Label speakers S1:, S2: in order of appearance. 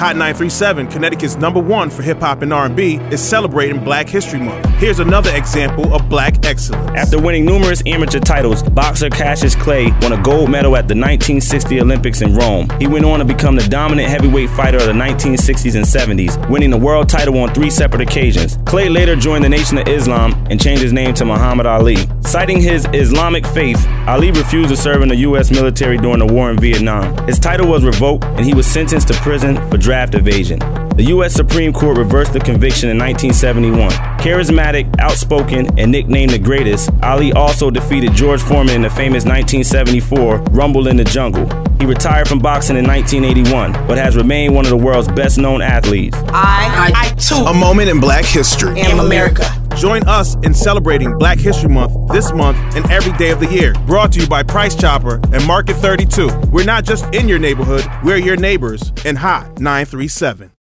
S1: Hot 937, Connecticut's #1 for hip-hop and R&B, is celebrating Black History Month. Here's another example of Black excellence.
S2: After winning numerous amateur titles, boxer Cassius Clay won a gold medal at the 1960 Olympics in Rome. He went on to become the dominant heavyweight fighter of the 1960s and 70s, winning the world title on 3 separate occasions. Clay later joined the Nation of Islam and changed his name to Muhammad Ali. Citing his Islamic faith, Ali refused to serve in the U.S. military during the war in Vietnam. His title was revoked and he was sentenced to prison for draft evasion. The U.S. Supreme Court reversed the conviction in 1971. Charismatic, outspoken, and nicknamed the greatest, Ali also defeated George Foreman in the famous 1974 Rumble in the Jungle. He retired from boxing in 1981, but has remained one of the world's best-known athletes.
S3: I too,
S1: A moment in Black history.
S3: am America.
S1: Join us in celebrating Black History Month this month and every day of the year. Brought to you by Price Chopper and Market 32. We're not just in your neighborhood, we're your neighbors in Hot 937.